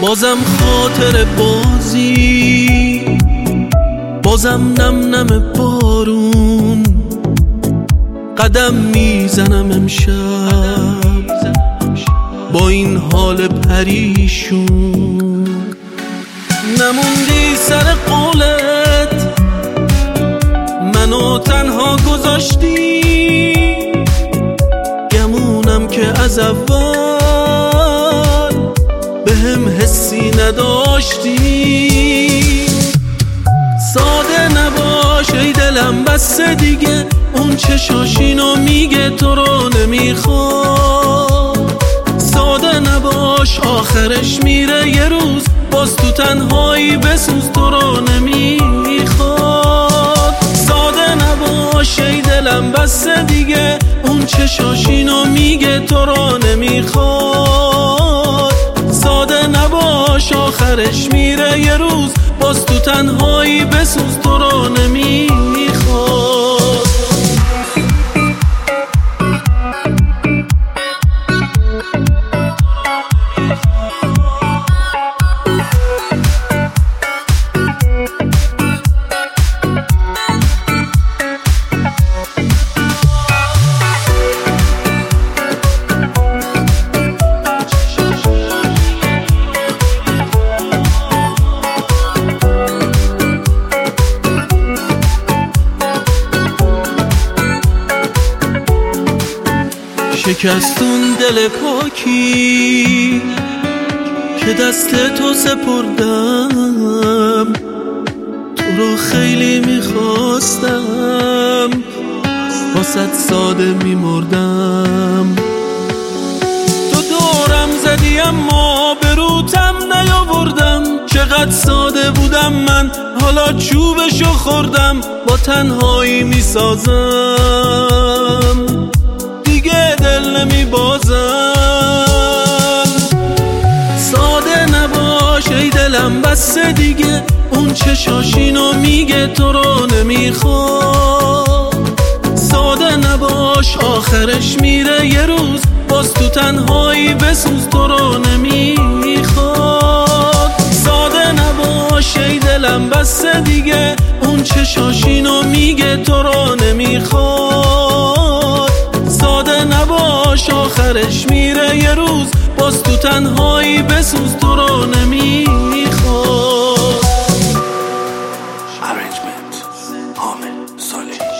بازم خاطر بازی، بازم نم نم بارون، قدم میزنم امشب با این حال پریشون. نموندی سر قولت، منو تنها گذاشتی، گمونم که از اول بهم حسی نداشتی. ساده نباش ای دلم بس دیگه، اون چشاشینو میگه تو رو نمیخواد. ساده نباش آخرش میره یه روز، باز تو تنهایی بسوز تو رو نمیخواد. ساده نباش ای دلم بس دیگه، اون چشاشینو میگه تو رو نمیخواد. ساده نباش آخرش میره یه روز، باز تو تنهایی بسوز تو رو نمیخواد. شکستون دل پاکی که دست تو سپردم، تو رو خیلی میخواستم، واسه ساده میمردم. تو دورم زدی اما به روتم نیاوردم، چقدر ساده بودم من، حالا چوبشو خوردم، با تنهایی میسازم، دیگه دل نمیبازم. ساده نباش ای دلم بس دیگه، اون چشاشینو میگه تو رو نمیخواد. ساده نباش آخرش میره یه روز، باز تو تنهایی بسوز تو رو نمیخواد. ساده نباش ای دلم بس دیگه، اون چشاشینو میگه تو رو نمیخواد. ساده نباش آخرش میره یه روز، باز تو تنهایی بسوز تو رو نمیخواد. Arrangement حامد صالحی.